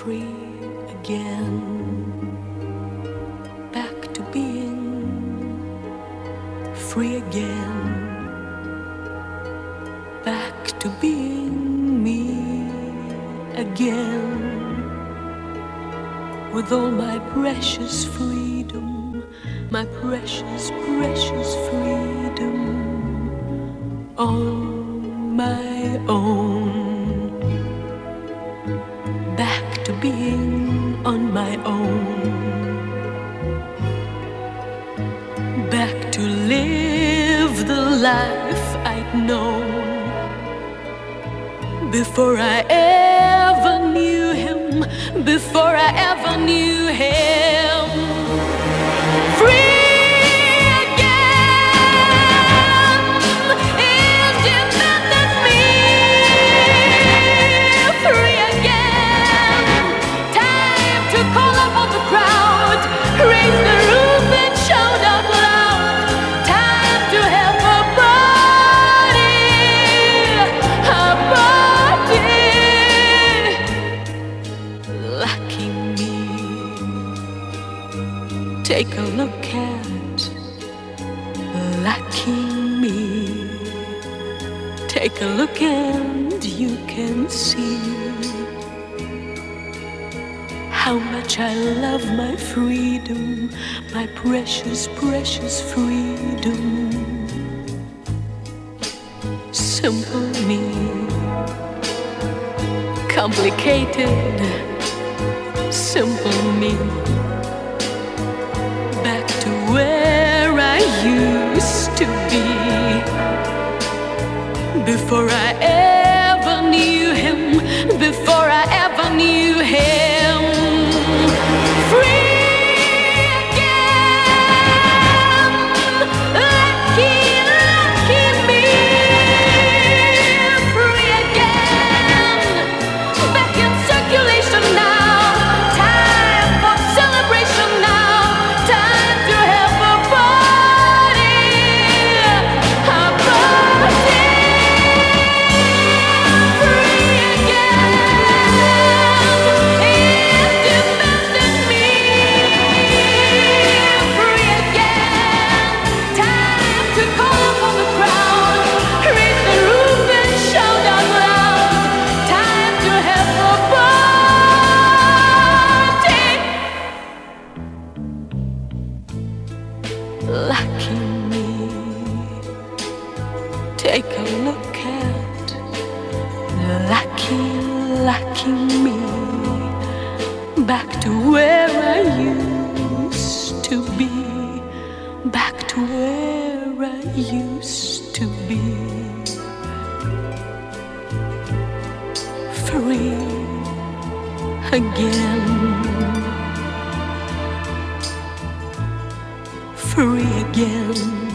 free again, back to being free again, back to being me again, with all my precious freedom, my precious, precious freedom on my own. Back to being on my own. Back to live the life I'd known before I ever knew him, before I ever knew him. Free! Raise the roof and shout out loud. Time to have a party, a party. Lucky me. Take a look at lucky me. Take a look and you can see how much I love my freedom, my precious, precious freedom. Simple me, complicated, simple me. Back to where I used to be, before I ever knew him, before I ever knew him. Lucky me. Take a look at lucky, lucky me. Back to where I used to be, back to where I used to be. Free again. Free again.